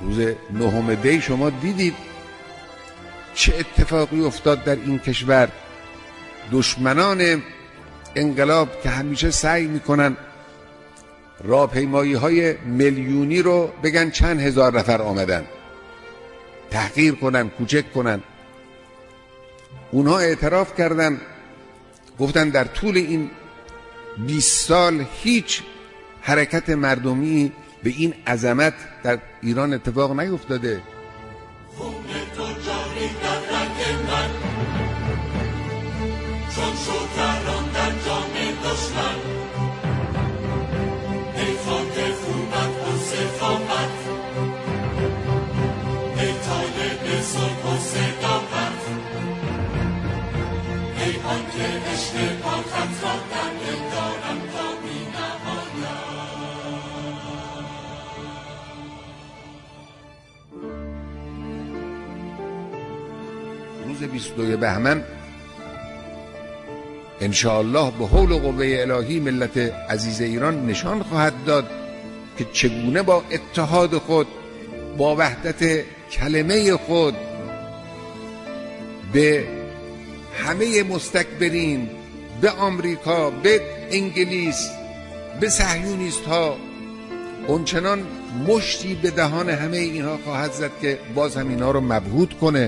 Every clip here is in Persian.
روز 9 دی شما دیدید چه اتفاقی افتاد در این کشور. دشمنان انقلاب که همیشه سعی میکنن راهپیمایی های میلیونی رو بگن چند هزار نفر آمدن، تحقیر کنن، کوچک کنن، اونها اعتراف کردن، گفتن در طول این 20 سال هیچ حرکت مردمی به این عظمت در ایران اتفاق نیفتاده. روز 22 بهمن انشاءالله به حول و قوه الهی ملت عزیز ایران نشان خواهد داد که چگونه با اتحاد خود، با وحدت کلمه خود به همه مستکبرین، به آمریکا، به انگلیس، به صهیونیست ها اونچنان مشتی به دهان همه اینها خواهد زد که باز هم اینها رو مبهوت کنه.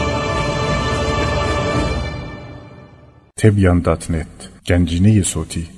تبیان.net گنجینه صوتی